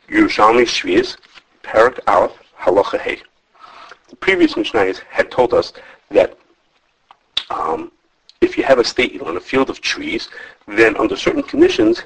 Yerushalmi Shvius, Parak Aleph, Halacha Hey. The previous Mishnayos had told us that if you have a state on a field of trees, then under certain conditions,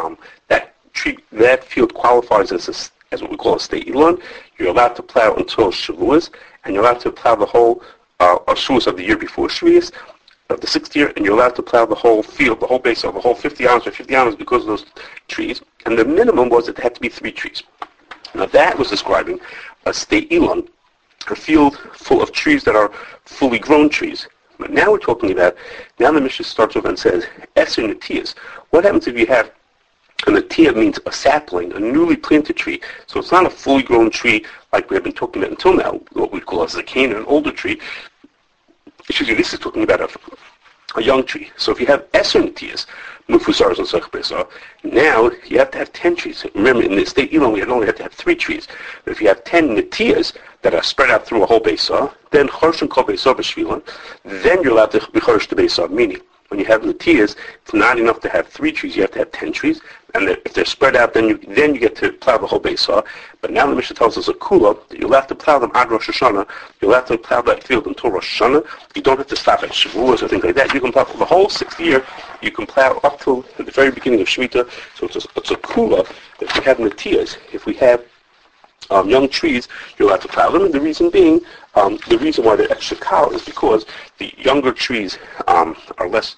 that field qualifies as what we call a state elon. You're allowed to plow until Shavuos, and you're allowed to plow the whole Shavuos of the year before Shavuos, of the 6th year, and you're allowed to plow the whole field, the whole base of the whole 50 hours or 50 hours because of those trees. And the minimum was that there had to be 3 trees. Now that was describing a state elon, a field full of trees that are fully grown trees. But now we're talking about, now the Mishnah starts off and says, Eser Netiyas. What happens if you have, and Netiyah means a sapling, a newly planted tree. So it's not a fully grown tree like we have been talking about until now, what we call a zaken, an older tree. Excuse me, this is talking about a young tree. So if you have Eser Netiyas, Mufusars and Sechbesa, now you have to have 10 trees. Remember, in the state Elon, we only have to have 3 trees. But if you have 10 Netiyas that are spread out through a whole Besa, then Chorshin Kol Besa B'Shvilan, then you're allowed to be Chorsh to Besa, meaning when you have Netiyas, it's not enough to have 3 trees, you have to have 10 trees. And if they're spread out, then you get to plow the whole Besa. But now the Mishnah tells us a kula that you'll have to plow them ad Rosh Hashanah. You'll have to plow that field until Rosh Hashanah. You don't have to stop at Shavuos or things like that. You can plow for the whole 6th year. You can plow up till the very beginning of Shemitah. So it's a kula that if we have Netiyas, if we have young trees, you're allowed to plow them. And the reason being, the reason why they're extra kal is because the younger trees are less,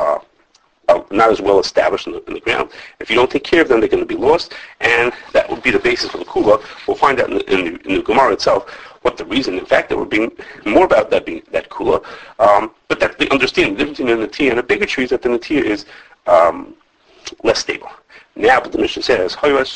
not as well established in the ground. If you don't take care of them, they're going to be lost, and that would be the basis for the kula. We'll find out in the Gemara itself what the reason. In fact, that we're being more about that being that kula. But that the understanding the difference between a netiyah and a bigger tree is that the netiyah is less stable. Now, but the Mishnah says,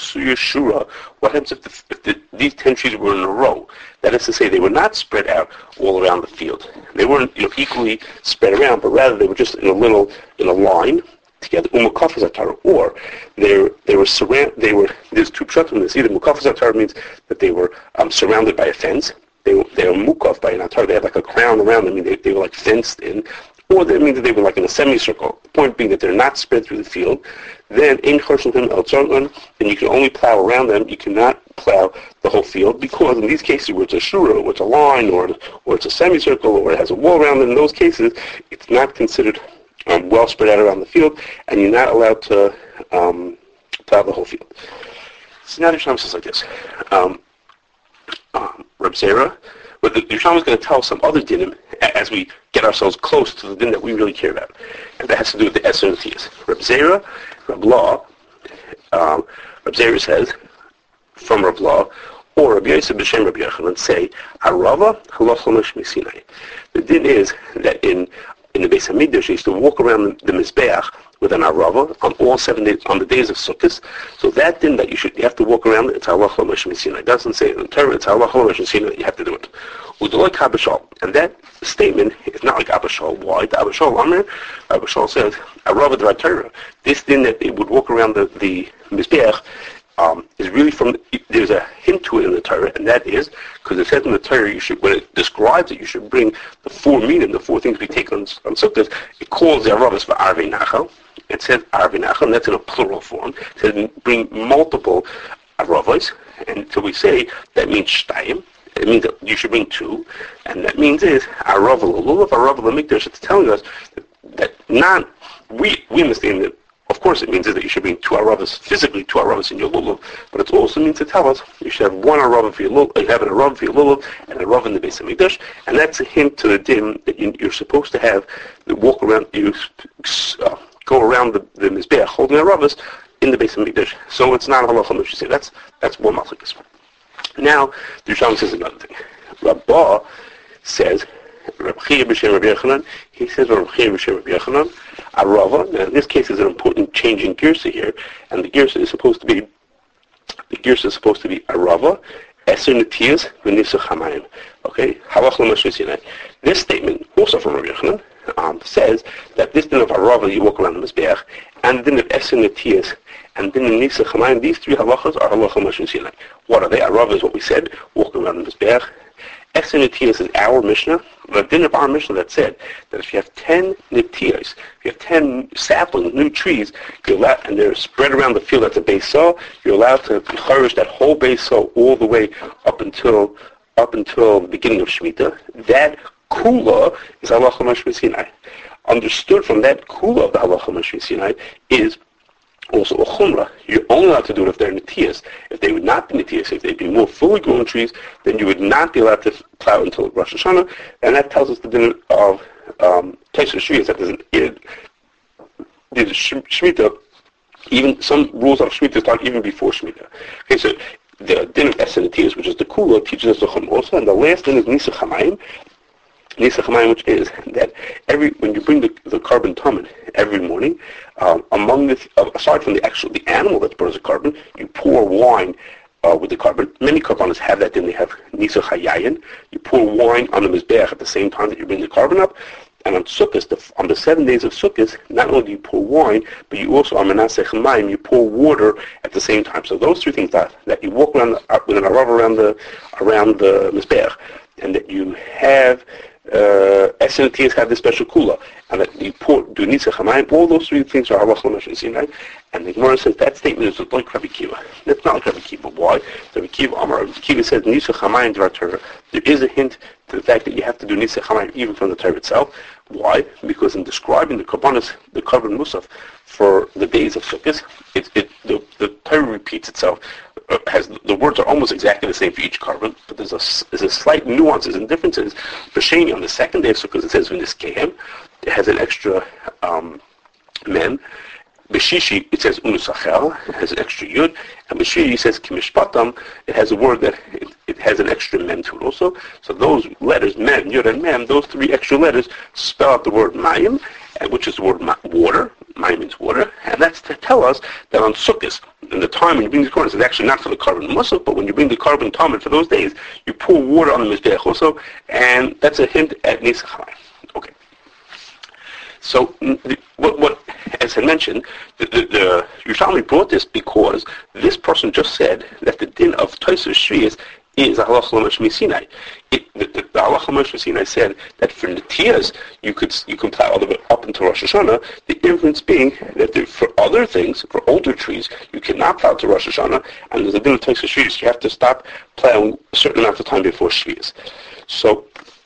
what happens if these 10 trees were in a row? That is to say, they were not spread out all around the field. They weren't equally spread around, but rather they were just in a line together. Or they were surrounded. There's 2 pshatim in this. Either mukafas atar means that they were surrounded by a fence. They were mukaf by an atar. They had like a crown around them. I mean, they were like fenced in. Or that means that they were like in a semicircle. The point being that they're not spread through the field. Then in Chorshin El Tzargan, then you can only plow around them. You cannot plow the whole field because in these cases where it's a shura, or it's a line, or it's a semicircle, or it has a wall around it, in those cases it's not considered well spread out around the field, and you're not allowed to plow the whole field. So now the Yisham says like this. Reb Zera, but the Yisham is going to tell some other dinim as we get ourselves close to the din that we really care about. And that has to do with the Eser Netiyas. Reb Zera, Reb Law, Reb Zera says, from Reb Law, or Reb Yosef b'Shem Reb Yochanan say, Arava halacha l'shmi Sinai. The din is that in the Beis Hamikdash, they used to walk around the Mizbeach with an Arava on all 7 days, on the days of Sukkot. So that din that you have to walk around, it's halacha l'shmi Sinai. It doesn't say in the Torah, it's halacha l'shmi Sinai, you have to do it. Udolek Abishal. And that statement is not like Abishal. Why? The Abishal says, Arava d'Var Torah. This din that they would walk around the Mizbeach is really from, there's a hint to it in the Torah, and that is, because it says in the Torah, when it describes it, you should bring the 4 meaning, the 4 things we take on Sukkot. It calls the Aravas for Arvei Nachal. It says Arvei Nachal, and that's in a plural form. It says bring multiple Aravos, and so we say that means Shtayim. It means that you should bring 2, and that means is Arava l'Lulav, Arava l'Mikdash. It's telling us that not, we understand that, of course it means that you should bring 2 Aravas, physically 2 Aravas in your Lulav, but it also means to tell us you should have 1 Arava for your Lulav, you have an Arava for your Lulav, and an Arava in the Beis Hamikdash, and that's a hint to the din that you're supposed to have, walk around, go around the Mizbeach holding Aravas in the Beis Hamikdash. So it's not halacha l'shmi Sinai. That's one machlokes. Now, the Yisham says another thing. Rabbah says, Reb Chia b'Shem Reb Yochanan, he says Reb Chia b'Shem Reb Yochanan, Arava. Now, in this case, is an important change in Girsa here, and the Girsa is supposed to be Arava, Eser Netiyas, v'Nisuch Hamayim. Okay, Halach l'Mashmi Sinai. This statement, also from Reb Yochanan, says that this din of Arava, you walk around the Mizbeach, and the din of Eser Netiyas, and then in Nisa Chamayim, these 3 halachas are halacha l'Mashmi Sinai. What are they? Arava is what we said, walking around the Mizbeach. Eser Netiyas is our Mishnah, the din of our Mishnah that said that if you have 10 nitiyos, if you have 10 saplings, new trees, you're allowed, and they're spread around the field at the base saw, you're allowed to cherish that whole base saw all the way up until the beginning of Shemitah. That kula is halacha Moshe Sinai. Understood from that kula of the halacha Moshe Sinai is also a chumrah. You're only allowed to do it if they're nitiyas. If they would not be nitiyas, if they'd be more fully grown trees, then you would not be allowed to plow until Rosh Hashanah. And that tells us the din of Taisha Shvias, that there's Shemitah, even some rules of Shemitah start even before Shemitah. Okay, so the din of Eser Nitiyas, which is the kula, teaches us the chum also, and the last din is Nisa Chamayim. Nisa Chamayim, which is that when you bring the carbon tamid every morning, among this, aside from the animal that burns the carbon, you pour wine with the carbon. Many carbonas have that, then they have Nisa Chayayin. You pour wine on the Mizbeach at the same time that you bring the carbon up. And on Sukkot, on the 7 days of Sukkot, not only do you pour wine, but you also, on Menaseh Chamayim, you pour water at the same time. So those three things that you walk around with an arav around the Mizbeach, and that you have Eser Nitiyas have this special kula, and that you do Nisa Chamayim. All those three things are halacha Moshe Sinai. And the Gemara says that statement is like Rabbi Kiva. That's not like Rabbi Kiva. Why? Rabbi Kiva says Nisa Chamayim Dvar Torah. There is a hint to the fact that you have to do Nisa Chamayim even from the Torah itself. Why? Because in describing the carbon musaf for the days of Sukkot, the Torah repeats itself. The words are almost exactly the same for each carbon, but there's a slight nuances and differences. For Sheni, on the second day of Sukkot, it says V'niskehem. It has an extra mem. B'shishi, it says Unusachel, it has an extra yud, and B'shiri says Kimishpatam, it has a word that it has an extra mem to it also. So those letters, mem, yud, and mem, those three extra letters spell out the word mayim, which is the word water. Mayim means water, and that's to tell us that on Sukkot, in the time when you bring the carbon, it's actually not for the carbon musaf, but when you bring the carbon tamid for those days, you pour water on the Mizbeach also, and that's a hint at Nisa Chamayim. Okay. So, what as I mentioned, the Yerushalmi brought this because this person just said that the din of Taisha Shvias is a halacha Moshe Sinai. The halacha Moshe Sinai said that for Nitiyas you can plow all the way up until Rosh Hashanah. The inference being that for other things, for older trees, you cannot plow to Rosh Hashanah, and there's a din of Taisha Shvias. You have to stop plowing a certain amount of time before Shvias. So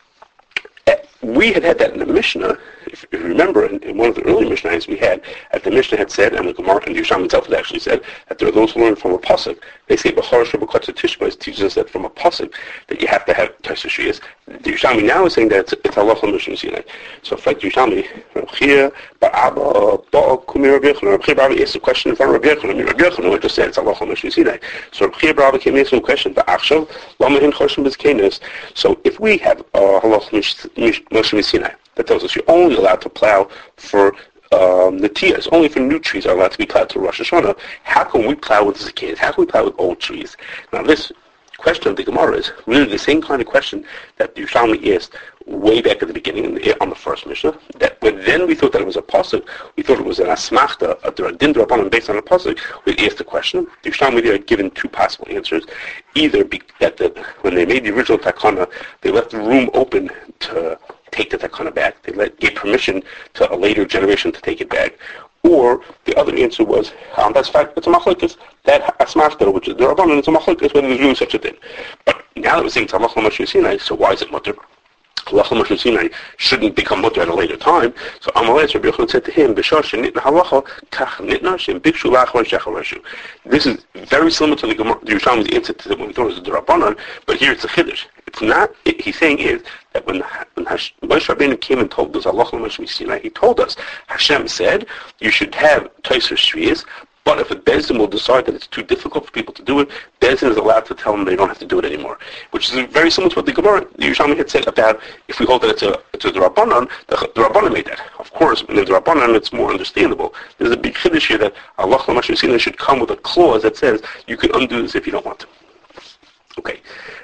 we had that in the Mishnah. If you remember, in one of the early Mishnahs we had, the Mishnah had said, and the Gemara and the Yerushalmi itself had actually said, that there are those who learn from a pasuk. They say, B'chor Shabbat Tishbais teaches us that from a pasuk that you have to have Taisha Shvias. The Yerushalmi now is saying that it's halacha Moshe Sinai. So, like the Yerushalmi, Rabbi Chia, Ba'aba, Ba'akumi Rabbi Yochanan, Rabbi Chia Ba'aba asked a question in front of Rabbi Yochanan. Rabbi Yochanan just said it's halacha Moshe Sinai. So Rabbi Chia Ba'aba came and asked him a question, Ba'achshav, Lama Hin Choshen B'zkenos. So if we have halacha Moshe Sinai, that tells us you're only allowed to plow for Nitiyas. Only for new trees are allowed to be plowed to Rosh Hashanah. How can we plow with Zakias? How can we plow with old trees? Now this question of the Gemara is really the same kind of question that the Yerushalmi asked way back at the beginning on the first Mishnah. That when then we thought that it was a pasuk, we thought it was an asmachta, a din drabanan based on a pasuk. We asked the question. The Yerushalmi there had given two possible answers. Either when they made the original takana, they left the room open to take the takana back. They gave permission to a later generation to take it back. Or the other answer was, that's fact, it's a machlokes. That asmachta, which is the rabbanon, it's a machlokes whether there's really such a thing. But now that we're saying it's halacha Moshe Sinai, so why is it mutter? Halacha Moshe Sinai shouldn't become mutter at a later time. So Amalei Rabbi Yochanan said to him, B'shar shenitna halacha kach nitna shem bikshu lachar shechareshu. This is very similar to the Yerushalmi's answer to when we thought it was the rabbanon, but here it's a chiddush. It's not. He's saying is that when Moshe Rabbeinu came and told us halacha Moshe Sinai, he told us Hashem said you should have Taisha Shvias. But if a Bezdin will decide that it's too difficult for people to do it, Bezdin is allowed to tell them they don't have to do it anymore. Which is very similar to what the Gemara, the Yerushalmi had said about if we hold that it's a Rabbanan, the Rabbanan made that. Of course, when it's Rabbanan, it's more understandable. There's a big chiddush here that Allah Moshe should come with a clause that says you can undo this if you don't want to. Okay.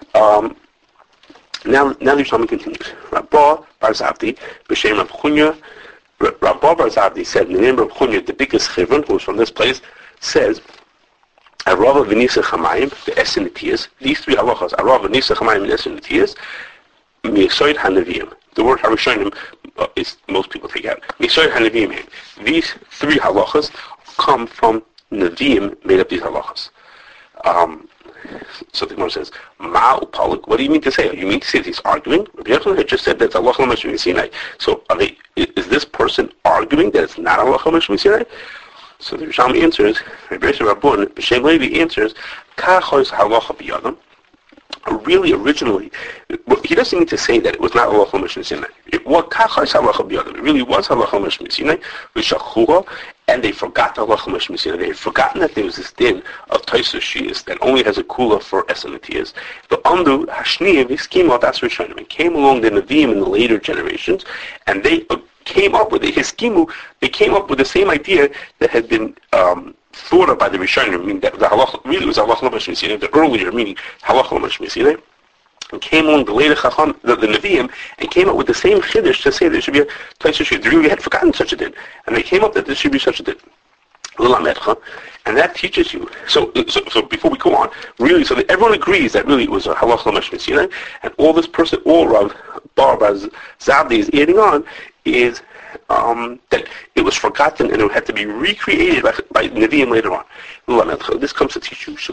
Now the Yerushalmi continues. Rabbah Bar Zabdi, B'Shem Rav Chunya, Rabbah Bar Zabdi said, the name of Chunya, the biggest chivron, who was from this place, says, Arava v'nisa chamayim, the Eser Nitiyas, these three halachas, Arava v'nisa chamayim and Eser Nitiyas, mi'esoid hanavim. The word Harishonim is most people take out. Mi'esoid hanavim. These three halachas come from Nevi'im made up these halachas. So the Gemara says, Ma upalik. What do you mean to say? You mean to say that he's arguing? Rabbi Yochanan had just said that it's halacha l'mashmi Sinai. So is this person arguing that it's not halacha l'mashmi Sinai? So the Rishonim answers, Rabbi Yosef Rabbun, B'Shem Levi answers, Kachos halacha b'yadam. Really, originally, he doesn't mean to say that it was not halacha l'mashmi Sinai. It really was halacha l'mashmi Sinai, v'shachuha, and they forgot the halacha l'mashmi Sinai. They had forgotten that there was this din of Taisus Shias that only has a kula for esanatiyas. The Amdu Hashniya v'skima das Rishonim, and came along the Nevi'im in the later generations, and they came up with they came up with the same idea that had been thought of by the Rishonim, meaning that the halacha really was halacha l'mashmi Sinai, the earlier meaning halacha l'mashmi Sinai, and came along the later Chacham, the Nevi'im, and came up with the same chiddush to say there should be a Taisus Shias. They really had forgotten such a din, and they came up that there should be such a din. And that teaches you. So before we go on, really, so that everyone agrees that really it was a halacha l'mashmi Sinai, and all this person, all Rav Bar Zabdi is adding on is that it was forgotten and it had to be recreated by Nevi'im later on. This comes to teach you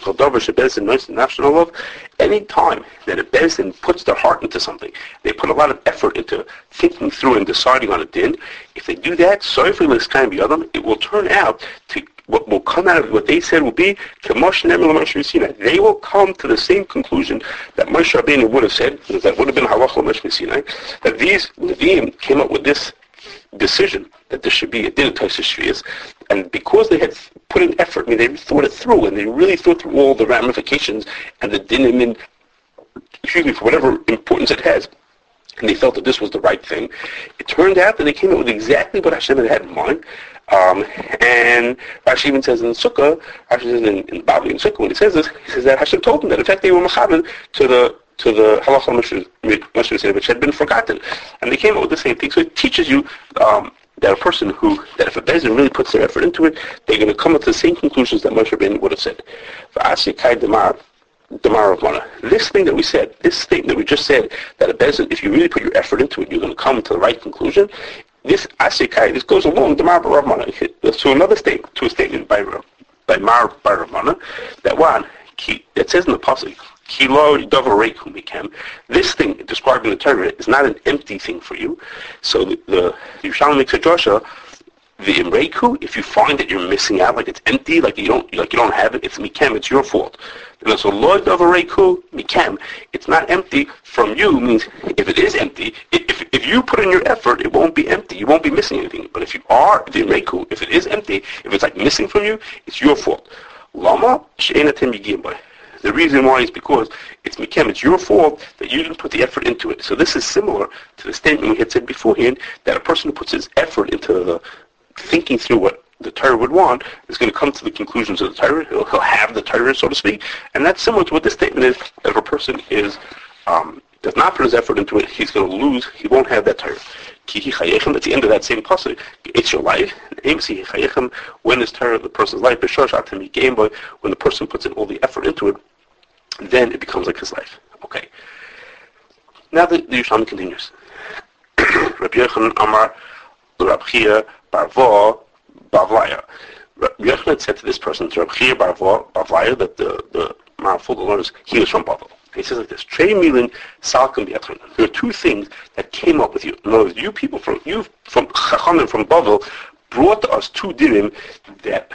any time that a Bezdin puts their heart into something, they put a lot of effort into thinking through and deciding on a din. If they do that, it will turn out to what will come out of what they said will be they will come to the same conclusion that Moshe Rabbeinu would have said, that would have been halacha l'mashmi Sinai, that these Nevi'im came up with this decision that there should be a din of Taisus Shvius, and because they had put in effort, they thought it through, and they really thought through all the ramifications and the dinim, for whatever importance it has, and they felt that this was the right thing. It turned out that they came up with exactly what Hashem had in mind. And Rashi even says in Sukkah, Rashi says in Bavli and Sukkah, when he says this, he says that Hashem told them that in fact they were mechaven to the halacha l'mashmi, which had been forgotten, and they came up with the same thing. So it teaches you that a person that if a Bezdin really puts their effort into it, they're going to come up to the same conclusions that Moshe Rabbeinu would have said. This thing that we said, this statement that we just said, that a Bezdin, if you really put your effort into it, you're going to come to the right conclusion. This goes along Damar Bar Rav Mana to another statement, to a statement by Mar Bar Rav Mana, that says in the pasuk, this thing described in the Torah is not an empty thing for you. So the Yerushalmi makes a drasha. The imreiku, if you find that you're missing out, like it's empty, like you don't have it, it's mikem, it's your fault. And so loy davareiku mikem, it's not empty from you, means if it is empty, if you put in your effort, it won't be empty, you won't be missing anything. But if you are the imreiku, if it is empty, if it's like missing from you, it's your fault. Lama she'enatem yigim boy. The reason why is because it's mikem, it's your fault that you didn't put the effort into it. So this is similar to the statement we had said beforehand, that a person who puts his effort into the thinking through what the Torah would want is going to come to the conclusions of the Torah. He'll have the Torah, so to speak. And that's similar to what this statement is, that if a person does not put his effort into it, he's going to lose, he won't have that Torah. That's the end of that same pasuk. It's your life. When is Torah the person's life? When the person puts in all the effort into it, then it becomes like his life. Okay. Now the Yerushalmi continues. Rabbi Yochanan Amar Rabbi Chia Barvo Bavlaya. Rabbi Yochanan said to this person, to Rabbi Chia Barvo Bavlaya, that the Maraful, the learners, he was from Bavel. He says like this: Trei milin salkim bi'atron. There are two things that came up with you. In other words, you from Chachamim from Bavel brought to us two dinim that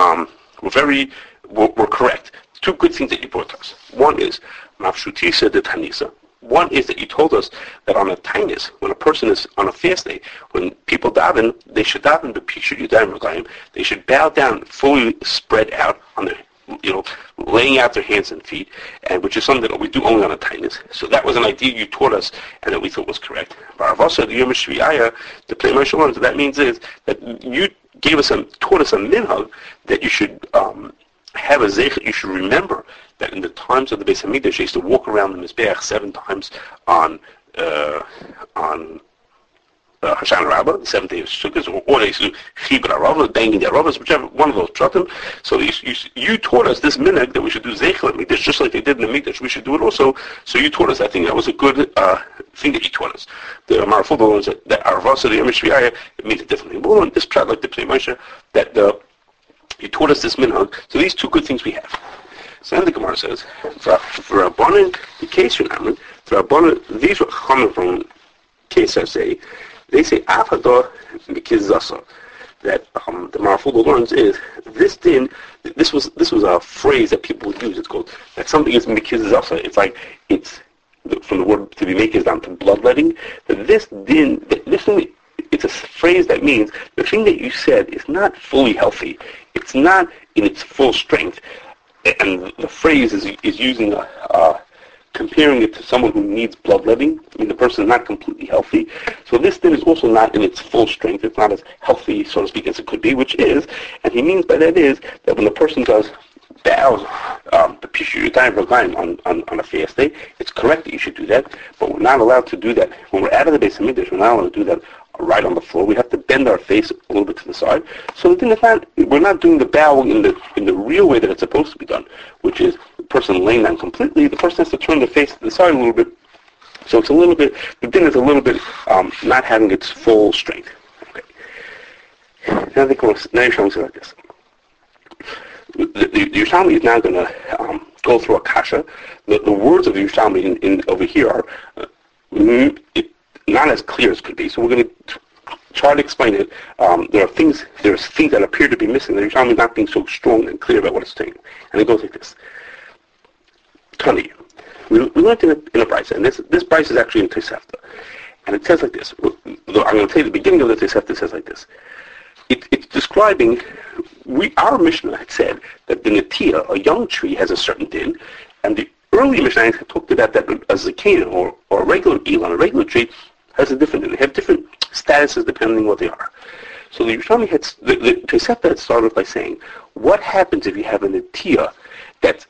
were correct. Two good things that you brought to us. One is mafshutisa de tanisa. One is that you told us that on a tainis, when a person is on a fast day, when people daven, they should daven b'pishu yudayim regayim. They should bow down, fully spread out on their, laying out their hands and feet, and which is something that we do only on a tainis. So that was an idea you taught us, and that we thought was correct. Baravasa the Yom Shvi'aya, the play Moshe Rabbeinu. So that means is that you taught us a minhag that you should have a zeich. You should remember that in the times of the Beis Hamikdash, they used to walk around the Mizbeach 7 times on Hashanah Rabbah, the 7th day of Sukkot, or they used to do Chibur HaRavah, banging the Ravahs, whichever one of those pratim. So you taught us this minhag that we should do Zeichel at Mikdash, just like they did in the Mikdash. We should do it also. So you taught us that thing. That was a good thing that you taught us. The Maraful learns that Arvasa, the Amish V'ayah, it means it differently. We'll learn this prat like the Pnei Moshe, that you taught us this minhag. So these two good things we have. So then the Gemara says, for Rabbanan, the case for Amran, for Rabbanan, these were coming from Kesar say, they say Afador Mikizasa, that the Maraful learns is this din. This was a phrase that people would use. It's called that something is Mikizasa. It's like it's from the word to be makers down to bloodletting. That this din, this thing, it's a phrase that means the thing that you said is not fully healthy. It's not in its full strength. And the phrase is using comparing it to someone who needs bloodletting. I mean, the person is not completely healthy. So this thing is also not in its full strength. It's not as healthy, so to speak, as it could be, which is, and he means by that is that when the person does bow the Pishu Yudayim on a fast day, it's correct that you should do that, but we're not allowed to do that. When we're out of the Beis HaMikdash, we're not allowed to do that right on the floor. We have to bend our face a little bit to the side. So the thing is we're not doing the bowing in the real way that it's supposed to be done, which is the person laying down completely. The person has to turn the face to the side a little bit. So it's a little bit, the din is a little bit not having its full strength. Okay. Now Yerushalmi says like this. The Yerushalmi is now going to go through a kasha. The words of the Yerushalmi in over here are not as clear as could be. So we're going to try to explain it. There's things that appear to be missing. The Yerushalmi is not being so strong and clear about what it's saying. And it goes like this. Tani. We learned in a Brisa, and this Brisa is actually in Tosefta. And it says like this. I'm going to tell you the beginning of the Tosefta says like this. It's describing, our Mishnah had said that the Netiya, a young tree, has a certain din, and the early Mishnah had talked about that a Zakana or a regular Elon, a regular tree, has a different din. They have different statuses depending on what they are. So the Yerushalmi had, the Tosefta had started by saying, what happens if you have a Netiya that's,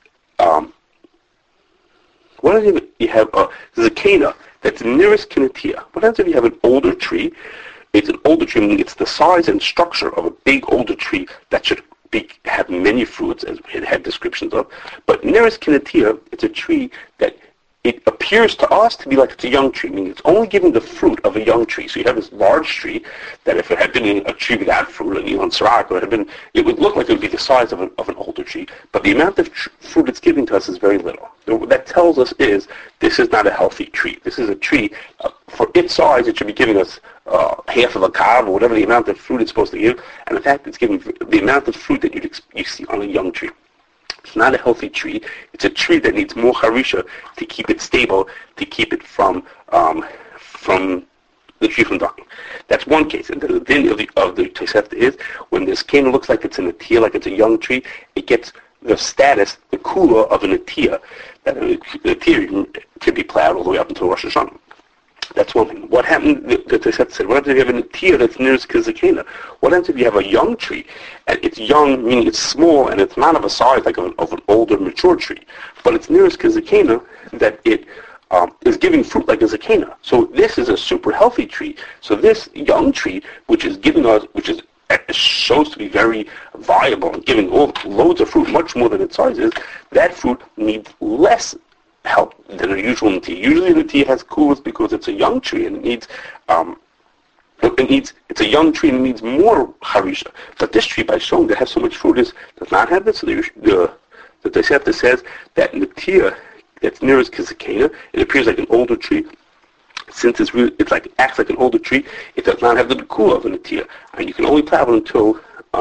what if you have a Zakana that's nearest to Netiya? What happens if you have an older tree? It's an older tree, meaning it's the size and structure of a big older tree that should have many fruits, as we had descriptions of. But nearest Kinetiya, it's a tree that it appears to us to be like it's a young tree, meaning it's only giving the fruit of a young tree. So you have this large tree that if it had been a tree without fruit, an Elon Sarak, it would look like it would be the size of an older tree. But the amount of fruit it's giving to us is very little. What that tells us is this is not a healthy tree. This is a tree, for its size, it should be giving us half of a kav or whatever the amount of fruit it's supposed to give. And in fact, it's giving the amount of fruit that you see on a young tree. It's not a healthy tree. It's a tree that needs more harisha to keep it stable, to keep it from the tree from dying. That's one case. And the din of the Tosefta is when this cane looks like it's a netiya, like it's a young tree, it gets the status, the kula of a netiya, that a netiya can be plowed all the way up until Rosh Hashanah. That's one thing. What happened, the Tosefta said, what happens if you have a netiya that's nearest Kizakena? What happens if you have a young tree, and it's young, meaning it's small, and it's not of a size like of an older, mature tree, but it's nearest Kizakena that it is giving fruit like a zakena. So this is a super healthy tree. So this young tree, which is giving us, it shows to be very viable and giving loads of fruit, much more than its size is, that fruit needs less help than a usual netiya. Usually the netiya has kulas because it's a young tree and it's a young tree and it needs more harisha. But this tree, by showing that it has so much fruit, does not have this. So the Tosefta says that netiya that's nearest Kizakena, it appears like an older tree. Since acts like an older tree, it does not have the kula of a netiya, and you can only plow it until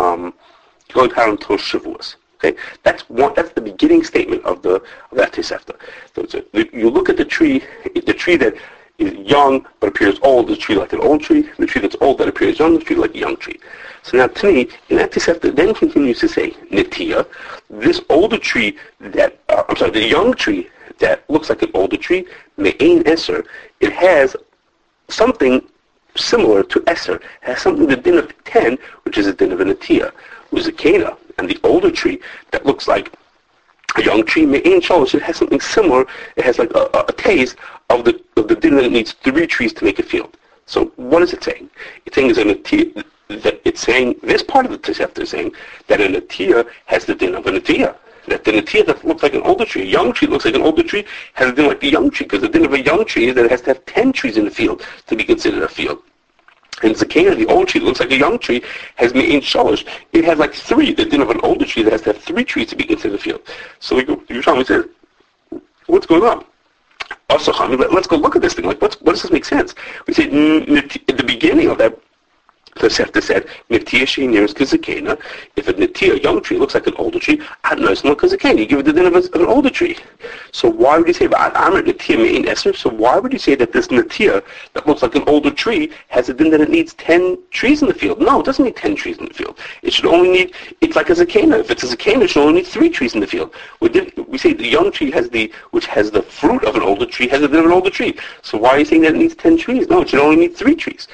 Shavuos. Okay, that's the beginning statement of that Tosefta. So you look at the tree that is young but appears old, the tree like an old tree. The tree that's old that appears young, the tree like a young tree. So now Tani, in that Tosefta, then continues to say netiya. This older tree the young tree that looks like an older tree, me'ein eser, it has something similar to eser. It has something the din of 10, which is a din of a netiya, who's a kena. And the older tree that looks like a young tree, me'ein shalosh, it has something similar. It has like a taste of the din that it needs 3 trees to make a field. So what is it saying? It's saying it's saying this part of the Tosefta is saying that a Natia has the din of a Natia. That the Natia that looks like an older tree, a young tree looks like an older tree, has a din like a young tree, because the din of a young tree is that it has to have 10 trees in the field to be considered a field. And Zakena, the old tree, looks like a young tree, has me'in shalosh. It has like 3, the din of an older tree that has to have 3 trees to be considered a field. So Yerushalmi says, what's going on? Also, let's go look at this thing. Like, what does this make sense? We say, at the beginning of that, the Tosefta said, Netia she'inir kazakena. If a Netia, young tree, looks like an older tree, Adnos no kazakena. You give it the din of an older tree. So why would you say about Amr Netia me'in eser? So why would you say that this Netia that looks like an older tree has a din that it needs 10 trees in the field? No, it doesn't need 10 trees in the field. It should only need, it's like a zakena. If it's a zakena, it should only need 3 trees in the field. We say the young tree which has the fruit of an older tree, has a din of an older tree. So why are you saying that it needs 10 trees? No, it should only need 3 trees.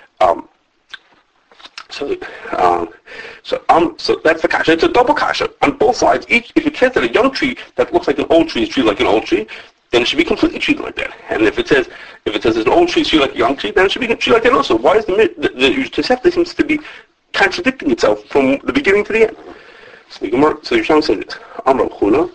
So that's the kasha. It's a double kasha on both sides. If it says that a young tree that looks like an old tree is treated like an old tree, then it should be completely treated like that. And if it says there's an old tree is treated like a young tree, then it should be treated like that also. Why is the Tosefta seems to be contradicting itself from the beginning to the end? So Yerushalmi says this. Amar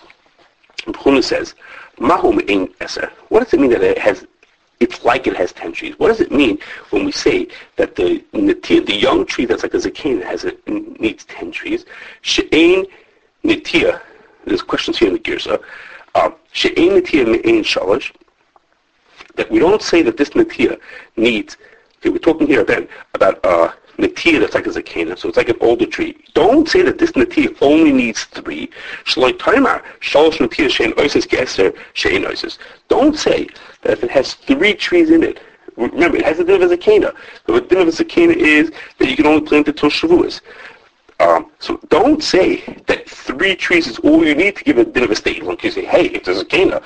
Chuna says, Mahum ein eser. What does it mean that it's like it has 10 trees? What does it mean when we say that the young tree that's like a zakena needs 10 trees? She'ein netia. There's questions here in the Girsa. She'ein netia me'ein shalosh. That we don't say that this netia needs. Okay, we're talking here then about netia that's like a zakena, so it's like an older tree. Don't say that this netia only needs 3. Shloi taimar shalosh netia she'ein oises ke'eser she'ein oises. Don't say that if it has 3 trees in it, remember, it has a din of a zakena. The din of a zakena is that you can only plant it till Shavuos. So don't say that 3 trees is all you need to give a din of a state. Like you say, hey, if it's a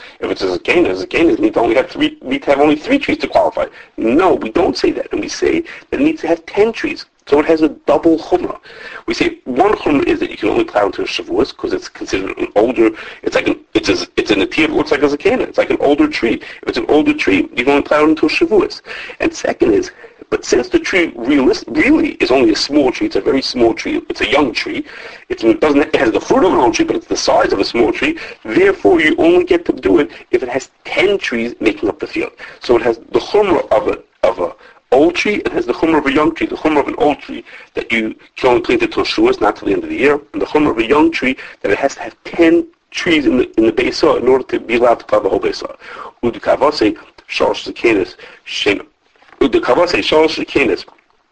zakena need to have only 3 trees to qualify. No, we don't say that, and we say that it needs to have 10 trees. So it has a double chumrah. We say one chumrah is that you can only plow into Shavuos because it's considered an older. It's a nativ. It looks like a zakena. It's like an older tree. If it's an older tree, you can only plow it into Shavuos. And second is, but since the tree really is only a small tree, it's a very small tree. It's a young tree. It has the fruit of an old tree, but it's the size of a small tree. Therefore, you only get to do it if it has 10 trees making up the field. So it has the chumrah of a old tree, it has the chumrah of a young tree, the chumrah of an old tree that you can only plant it till Shavuos, not till the end of the year, and the chumrah of a young tree that it has to have 10 trees in the Beisah in order to be allowed to plow the whole Beisah. Udikavase shalosh zakenis udikavase shalosh zakenis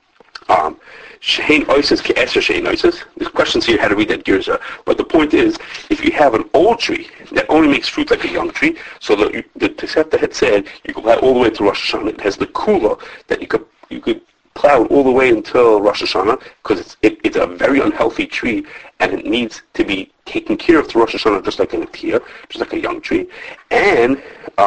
shein oises ke'eser shein oises. There's questions here how to read that Girza, but the point is, if you have an old tree that only makes fruit like a young tree, so the Tosefta had said you could plow all the way to Rosh Hashanah. It has the kula that you could plow all the way until Rosh Hashanah because it's a very unhealthy tree and it needs to be taken care of through Rosh Hashanah just like a natia, just like a young tree, and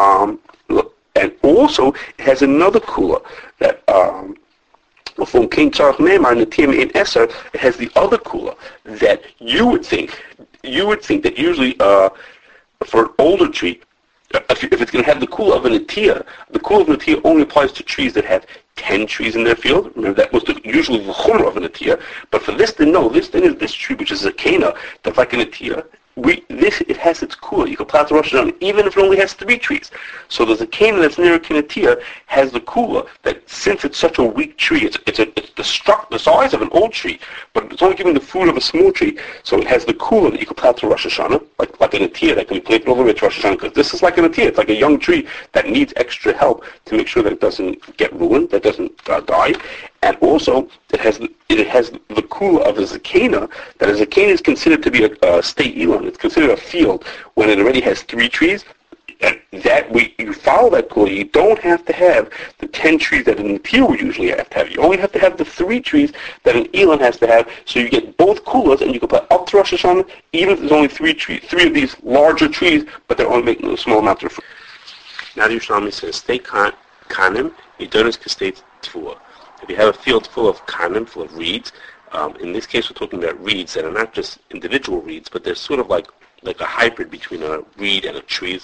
also it has another kula that. From King Tzarech Ne'emar and the Natia in Eser, it has the other kula that you would think that usually for an older tree, if it's going to have the kula of a Natia, the kula of a Natia only applies to trees that have 10 trees in their field. Remember, that was usually the chumrah of a Natia. But for this thing, no, this thing is this tree, which is a Zakena, that's like a Natia. It has its kula. You can plow the Rosh Hashanah even if it only has 3 trees. So the zakena that's near a kinatia has the kula that since it's such a weak tree, it's the size of an old tree, but it's only giving the fruit of a small tree. So it has the kula that you can plow to Rosh Hashanah, like a natia that can be planted all the way to Rosh Hashanah. Because this is like a natia. It's like a young tree that needs extra help to make sure that it doesn't get ruined, that doesn't die. And also, it has the kula of a zakena, that a zakena is considered to be a state elan. It's considered a field when it already has 3 trees. And you follow that kula, you don't have to have the 10 trees that an natir would usually have to have. You only have to have the 3 trees that an elan has to have, so you get both kulas, and you can put up to Rosh Hashanah, even if there's only 3 of these larger trees, but they're only making a small amount of fruit. Now the Yerushalmi says, stay kanim, yidonis k'stei tfuah. If you have a field full of kanim, full of reeds, in this case we're talking about reeds that are not just individual reeds, but they're sort of like a hybrid between a reed and a tree. It's like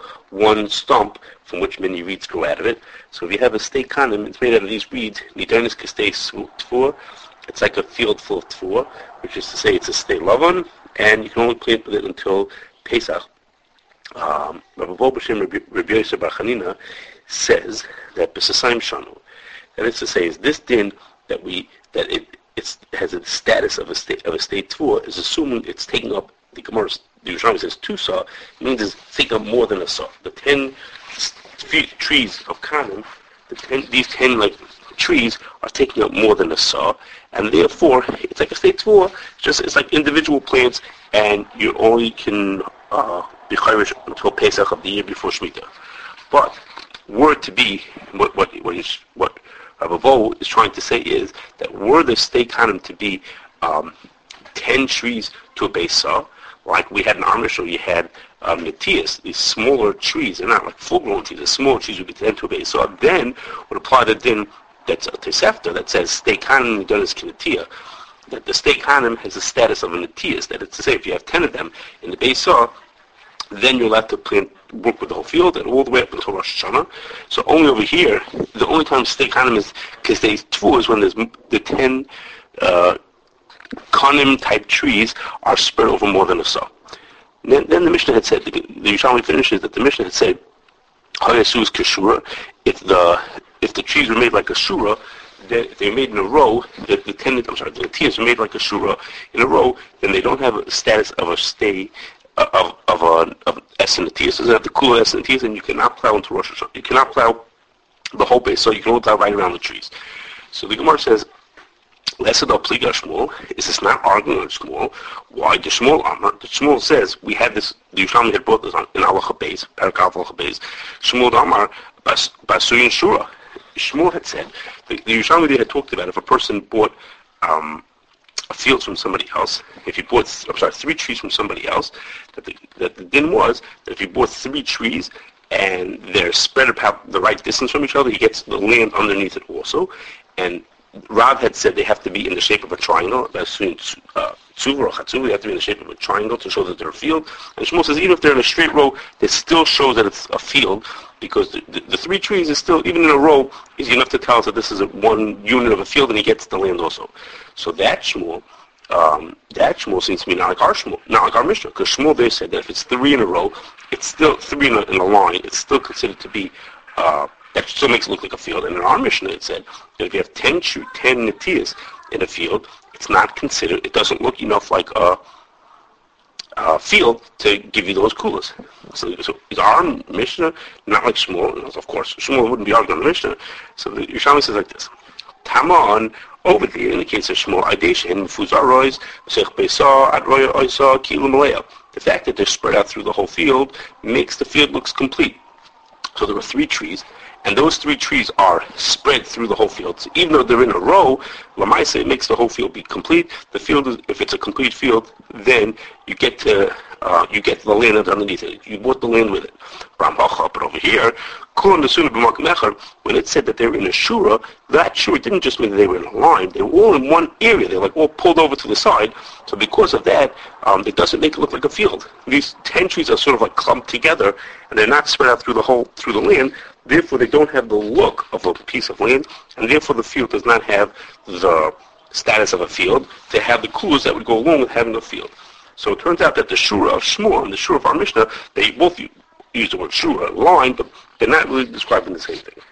one stump from which many reeds grow out of it. So if you have a stay kanim, it's made out of these reeds. Nidanis k'stei tfur. It's like a field full of tfur, which is to say it's a stay lavan, and you can only plant with it until Pesach. Rabbi B'Shem Rabbi Yosef Bar Chanina says that b'sasayim shanu. That is to say, is this din that it has a status of a state tfur is assuming it's taking up the Gemara. The Yerushalmi says 2 saw. It means it's taking up more than a saw. The 10 trees of Kanim, these 10 like trees are taking up more than a saw, and therefore it's like a state tfur. It's like individual plants, and you only can be chayrich until Pesach of the year before Shemitah. But were it to be what Rabbi Vo is trying to say is that were the state kanim to be 10 trees to a base saw, like we had in our Mishnah, you had metias, these smaller trees, they're not like full-grown trees, the smaller trees would be 10 to a base saw, then would apply the din that's a tesefta that says state kanim nidanis kinetia, that the state kanim has the status of a metias, that it's to say if you have 10 of them in the base saw, then you'll have to work with the whole field and all the way up until Rosh Hashanah. So only over here, the only time state kanim is k'stei tfur is when there's the 10 kanim type trees are spread over more than a saw. Then the Mishnah had said, the Yerushalmi finishes that the Mishnah had said, Hayasus keshura, if the trees were made like a shura, if they're made in a row, the tiers are made like a shura in a row, then they don't have a status of a stay of S&Ts. So they have the cooler S&Ts, and you cannot plow into Rosh Hashanah. You cannot plow the whole base, so you can only plow right around the trees. So the Gemara says, Lesadal pliga Shmuel, is this not arguing on Shmuel? Why? The Shmuel says, we had this, the Yerushalmi had brought this on in Halacha Beis, Parakal Halacha Beis, Shmuel Amar, Basuyin Shura. Shmuel had said, the Yerushalmi had talked about if a person bought a field from somebody else, if he bought, 3 trees from somebody else, that the din was that if he bought 3 trees and they're spread about the right distance from each other, he gets the land underneath it also. And Rav had said they have to be in the shape of a triangle. That's tzuva or chatzuva. They have to be in the shape of a triangle to show that they're a field. And Shmuel says even if they're in a straight row, it still shows that it's a field because the 3 trees is still, even in a row, is enough to tell us that this is one unit of a field and he gets the land also. So that Shmuel seems to be not like our Mishnah, because Shmuel there said that if it's 3 in a row, it's still 3 in a line. It's still considered to be. That still makes it look like a field. And in our Mishnah it said that if you have 10 netias in a field, it's not considered, it doesn't look enough like a field to give you those kulas. So is our Mishnah not like Shmuel? Of course, Shmuel wouldn't be arguing on the Mishnah. So the Yerushalmi says like this. Taman, over there, in the case of Shmuel, Aideshen, Fuzarois, Sech Beisa, Adroya Oisa, Kilu Malaya. The fact that they're spread out through the whole field makes the field looks complete. So there were 3 trees, and those 3 trees are spread through the whole field. So even though they're in a row, Lamaisa, it makes the whole field be complete. The field is, if it's a complete field, then you get the land underneath it. You bought the land with it. But over here, when it said that they were in a shura, that shura didn't just mean that they were in a line. They were all in one area. They were like all pulled over to the side. So because of that, it doesn't make it look like a field. These 10 trees are sort of like clumped together, and they're not spread out through the land. Therefore, they don't have the look of a piece of land, and therefore the field does not have the status of a field. They have the kulas that would go along with having a field. So it turns out that the shura of Shmuel and the shura of our Mishnah, they both use the word shura, line, but they're not really describing the same thing.